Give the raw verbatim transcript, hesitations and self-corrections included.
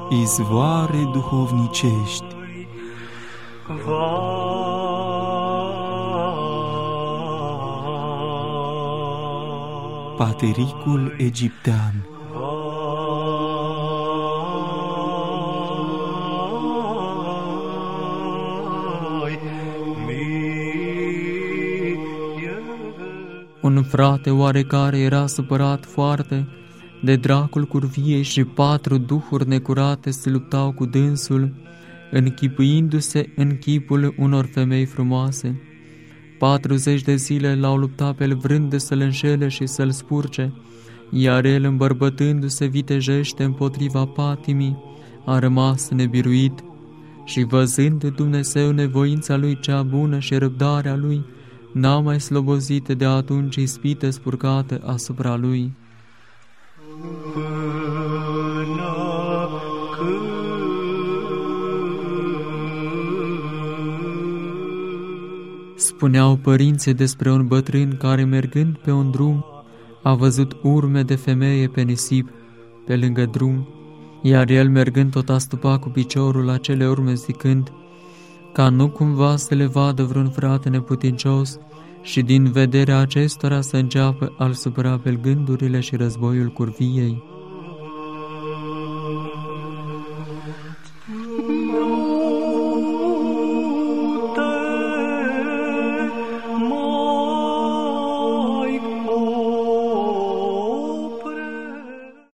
izvoare duhovnicești. Patericul egiptean. Un frate oarecare era supărat foarte de dracul curviei și patru duhuri necurate se luptau cu dânsul, închipuindu-se în chipul unor femei frumoase. Patruzeci de zile l-au luptat pe el vrând să-l înșele și să-l spurce, iar el, îmbărbătându-se vitejește împotriva patimii, a rămas nebiruit și, văzând Dumnezeu nevoința lui cea bună și răbdarea lui, n-a mai slobozit de atunci ispită spurcată asupra lui. Spuneau părinții despre un bătrân care, mergând pe un drum, a văzut urme de femeie pe nisip, pe lângă drum, iar el, mergând, tot astupa cu piciorul la cele urme, zicând, ca nu cumva să le vadă vreun frate neputincios și din vederea acestora să înceapă a-l supăra pe gândurile și războiul curviei.